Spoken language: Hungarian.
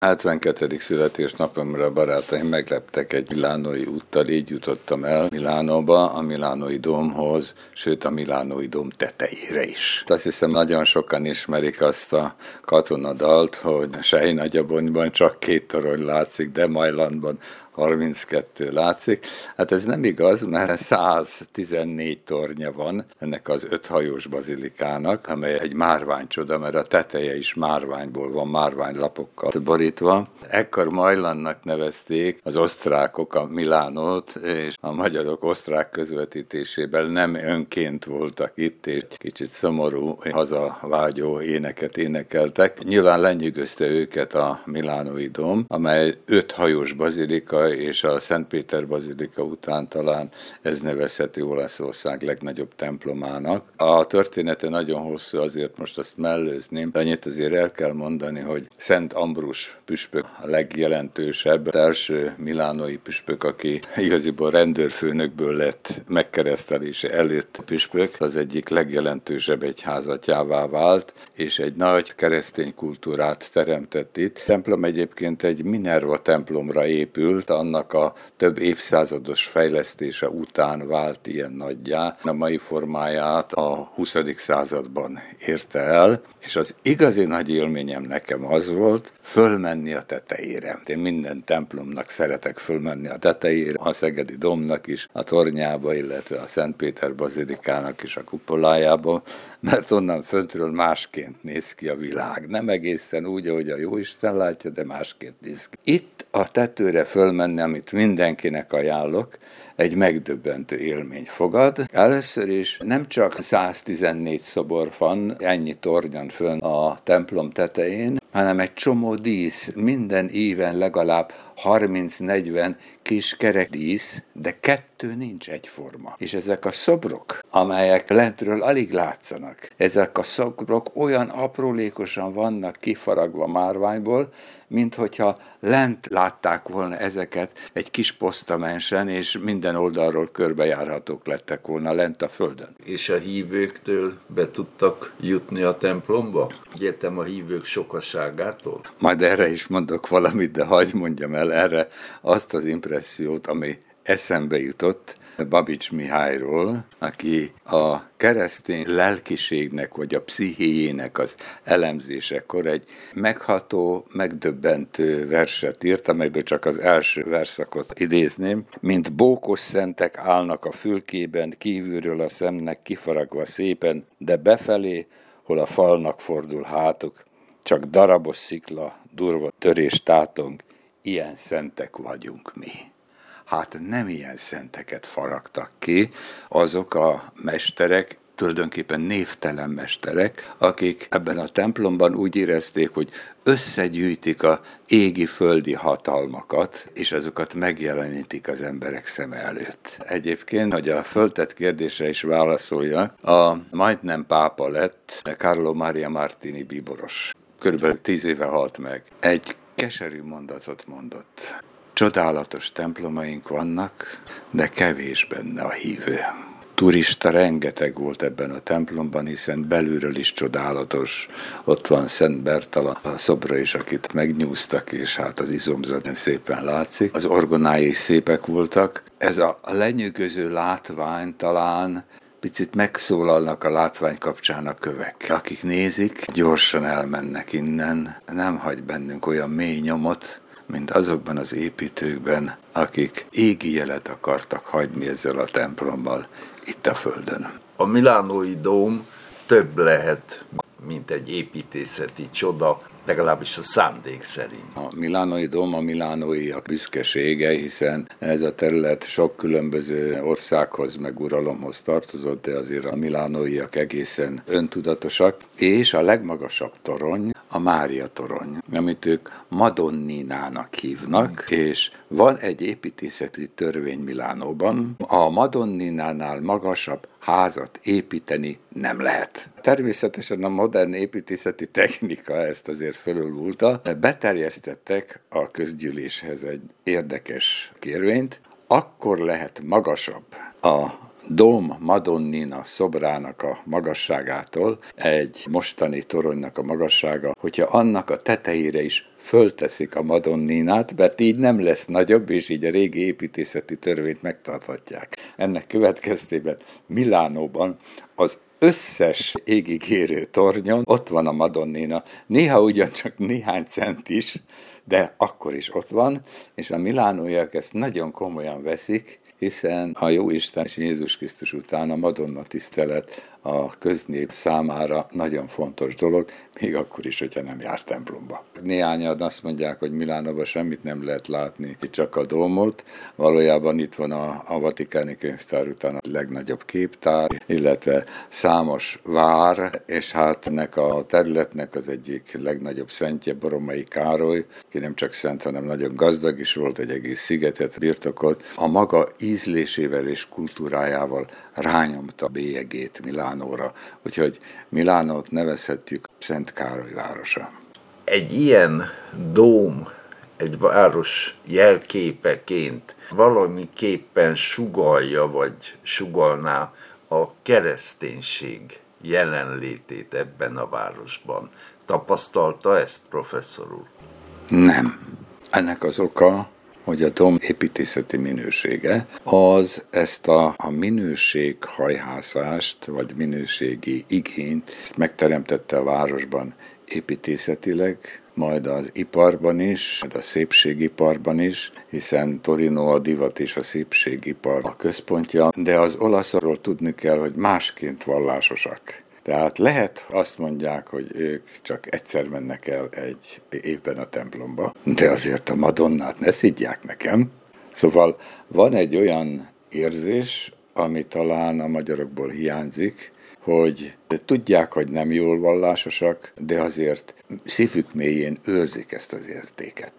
72. születésnapomra barátaim megleptek egy milánói úttal, így jutottam el Milánóba, a milánói dómhoz, sőt a milánói dóm tetejére is. Azt hiszem, nagyon sokan ismerik azt a katonadalt, hogy Sejnagyabonyban csak 2 torony látszik, de Majlandban 32 látszik. Hát ez nem igaz, mert 114 tornya van ennek az 5 hajós bazilikának, amely egy márványcsoda, mert a teteje is márványból van, márványlapokkal borítva. Ekkor Majlandnak nevezték az osztrákok a Milánót, és a magyarok osztrák közvetítésében nem önként voltak itt, és kicsit szomorú, hazavágyó éneket énekeltek. Nyilván lenyűgözte őket a milánói dóm, amely 5 hajós bazilika, és a Szent Péter bazilika után talán ez nevezhető Olaszország legnagyobb templomának. A története nagyon hosszú, azért most azt mellőzném, de annyit azért el kell mondani, hogy Szent Ambrus püspök a legjelentősebb, az első milánói püspök, aki igaziból rendőrfőnökből lett megkeresztelése előtt püspök, az egyik legjelentősebb egyházatjává vált, és egy nagy keresztény kultúrát teremtett itt. A templom egyébként egy Minerva templomra épült, annak a több évszázados fejlesztése után vált ilyen nagyjá. A mai formáját a 20. században érte el, és az igazi nagy élményem nekem az volt, fölmenni a tetejére. Én minden templomnak szeretek fölmenni a tetejére, a Szegedi Dómnak is, a tornyába, illetve a Szent Péter bazilikának is a kupolájába, mert onnan föntről másként néz ki a világ. Nem egészen úgy, ahogy a Jóisten látja, de másként néz ki. Itt a tetőre fölmenni, amit mindenkinek ajánlok, egy megdöbbentő élmény fogad. Először is nem csak 114 szobor van ennyi tornyon fönn a templom tetején, hanem egy csomó dísz, minden éven legalább 30-40 kis kerek dísz, de 2 nincs egyforma. És ezek a szobrok, amelyek lentről alig látszanak, ezek a szobrok olyan aprólékosan vannak kifaragva márványból, mint hogyha lent látták volna ezeket egy kis posztamensen, és minden oldalról körbejárhatók lettek volna lent a földön. És a hívőktől be tudtak jutni a templomba? Értem a hívők sokaságától? Majd erre is mondok valamit, de hagyj mondjam el erre azt az impressziót, ami eszembe jutott Babics Mihályról, aki a keresztény lelkiségnek vagy a pszichéjének az elemzésekor egy megható, megdöbbentő verset írt, amelyből csak az első verszakot idézném. Mint bókos szentek állnak a fülkében, kívülről a szemnek kifaragva szépen, de befelé, hol a falnak fordul hátuk, csak darabos szikla, durva törés tátong, ilyen szentek vagyunk mi. Hát nem ilyen szenteket faragtak ki azok a mesterek, tulajdonképpen névtelen mesterek, akik ebben a templomban úgy érezték, hogy összegyűjtik a égi-földi hatalmakat, és azokat megjelenítik az emberek szeme előtt. Egyébként, hogy a föltett kérdésre is válaszoljak, a majdnem pápa lett Carlo Maria Martini bíboros. Körülbelül 10 éve halt meg. Egy keserű mondatot mondott. Csodálatos templomaink vannak, de kevés benne a hívő. Turista rengeteg volt ebben a templomban, hiszen belülről is csodálatos. Ott van Szent Bertalan a szobra is, akit megnyúztak, és hát az izomzat szépen látszik. Az orgonái is szépek voltak. Ez a lenyűgöző látvány talán picit megszólalnak a látvány kapcsán a kövek. Akik nézik, gyorsan elmennek innen. Nem hagy bennünk olyan mély nyomot, mint azokban az építőkben, akik égi jelet akartak hagyni ezzel a templommal itt a földön. A milánói dóm több lehet, mint egy építészeti csoda, legalábbis a szándék szerint. A milánói dóm a milánóiak büszkesége, hiszen ez a terület sok különböző országhoz meg uralomhoz tartozott, de azért a milánóiak egészen öntudatosak, és a legmagasabb torony a Mária torony, amit ők Madonninának hívnak, és van egy építészeti törvény Milánóban, a Madonninánál magasabb házat építeni nem lehet. Természetesen a modern építészeti technika ezt azért fölülmúlta, de beterjesztettek a közgyűléshez egy érdekes kérvényt, akkor lehet magasabb a Dóm Madonnina szobrának a magasságától egy mostani toronynak a magassága, hogyha annak a tetejére is fölteszik a Madonninát, mert így nem lesz nagyobb, és így a régi építészeti törvényt megtarthatják. Ennek következtében Milánóban az összes égig érő tornyon ott van a Madonnina, néha ugyancsak néhány cent is, de akkor is ott van, és a milánóiak ezt nagyon komolyan veszik, hiszen a Jóisten és Jézus Krisztus után a Madonna tisztelet a köznép számára nagyon fontos dolog, még akkor is, hogyha nem jár templomba. Néhányan azt mondják, hogy Milánóban semmit nem lehet látni, csak a dómot. Valójában itt van a Vatikáni Könyvtár után a legnagyobb képtár, illetve számos vár, és hát ennek a területnek az egyik legnagyobb szentje Boromai Károly, ki nem csak szent, hanem nagyon gazdag is volt, egy egész szigetet birtokolt. A maga ízlésével és kultúrájával rányomta bélyegét Milánóra, úgyhogy Milánót nevezhetjük Szent Károly városa. Egy ilyen dóm egy város jelképeként valamiképpen sugallja, vagy sugallná a kereszténység jelenlétét ebben a városban. Tapasztalta ezt, professzor úr? Nem. Ennek az oka, hogy a dóm építészeti minősége, az ezt a minőséghajhászást, vagy minőségi igényt, ezt megteremtette a városban építészetileg, majd az iparban is, majd a szépségiparban is, hiszen Torino a divat és a szépségipar a központja, de az olaszokról tudni kell, hogy másként vallásosak. Tehát lehet azt mondják, hogy ők csak egyszer mennek el egy évben a templomba, de azért a Madonnát ne szidják nekem. Szóval van egy olyan érzés, ami talán a magyarokból hiányzik, hogy tudják, hogy nem jól vallásosak, de azért szívük mélyén őrzik ezt az érzéket.